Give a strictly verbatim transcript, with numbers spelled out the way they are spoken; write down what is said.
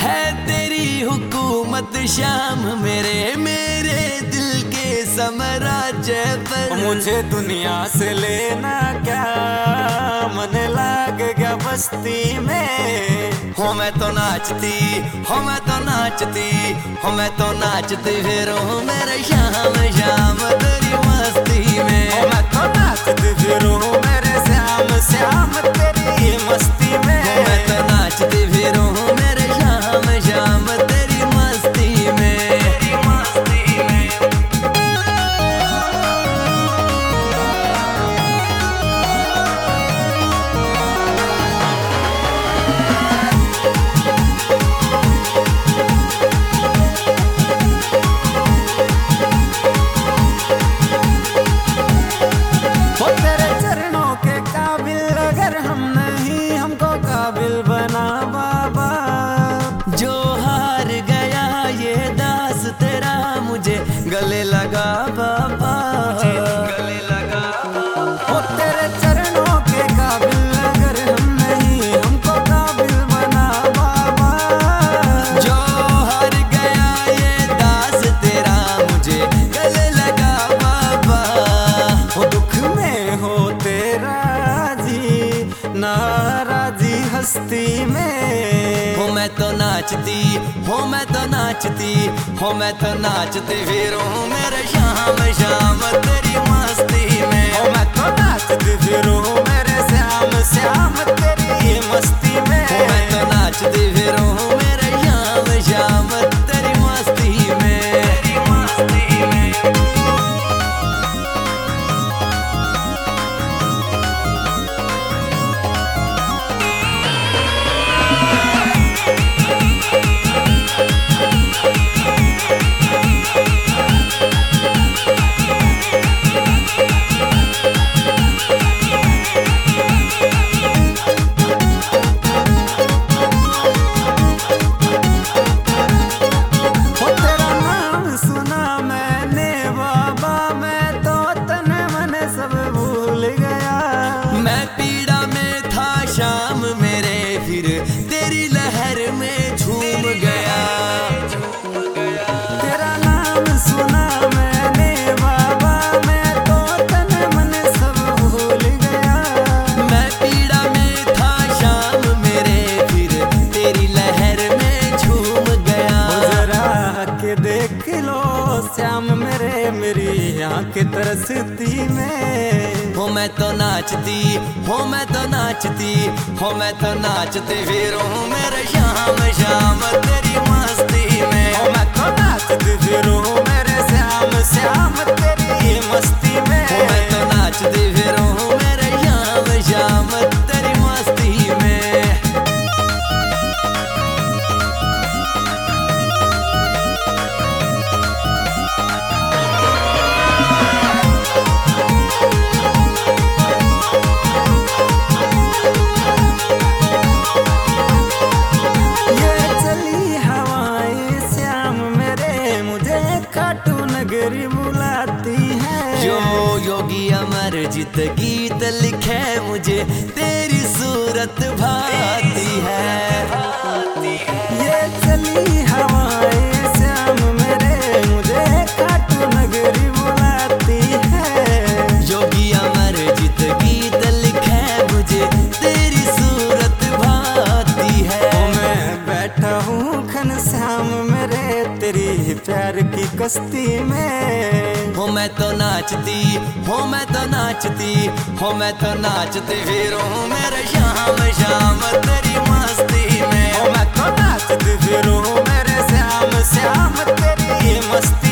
है तेरी हुकूमत शाम मेरे मेरे दिल के साम्राज्य पर। मुझे दुनिया से लेना क्या, मन लाग गया बस्ती में। हो मैं तो नाचती, हो मैं तो नाचती, हो मैं तो नाचती फिरूं मेरे शाम शाम तेरी मस्ती में। हो मैं तो नाचती फिरूं मेरे श्याम श्याम तेरी मस्ती में। हो मैं तो नाचती फिरूं मेरे शाम शाम तेरी मस्ती में, तेरी मस्ती में। गले लगा बाबा, गले लगा ओ तेरे चरणों के काबिल अगर हम नहीं, हमको काबिल बना बाबा। जो हार गया ये दास तेरा मुझे गले लगा बाबा। ओ दुख में हो तेरा जी, नाराजी हस्ती में। हो मैं तो नाचती, हो मैं तो नाचती, हो मैं तो नाचती फिरूं मेरे शाम शाम तेरी मस्ती में। हो मैं तो नाचती फिरूं मेरे श्याम श्याम तेरी मस्ती में। हो मैं तो नाचती फिरूं मेरे शाम शाम तेरी मस्ती में, तेरी मस्ती में। तेरी लहर में झूम गया, तेरा नाम सुना मैंने बाबा, मैं तो तन मन सब भूल गया। मैं पीड़ा में था शाम मेरे फिर तेरी लहर में झूम गया। जरा के देख लो श्याम मेरे, मेरी आंखें तरसती में। हो मैं तो नाचती, हो मैं तो नाचती, हो मैं तो नाचती फिरूं मेरे शाम शाम तेरी मस्ती में। हो मैं तो नाचती फिरूं मेरे श्याम श्याम तेरी मस्ती में। हो मैं तो नाचती फिरूं मेरे शाम शाम तेरी मस्ती में। बुलाती है जो योगी अमरजीत गीत लिखे मुझे तेरी सूरत भाती है। ये चली हवाएं श्याम मेरे, मुझे खाटू नगरी बुलाती है। योगी अमरजीत गीत लिखे मुझे तेरी सूरत भाती है। ओ मैं बैठा हूँ खन श्याम मेरे, तेरी प्यार की कश्ती में। हो मैं तो नाचती, हो मैं तो नाचती, हो मैं तो नाचती फिरूं मेरे शाम शाम तेरी मस्ती में। हो मैं तो नाचती फिरूं मेरे श्याम श्याम तेरी मस्ती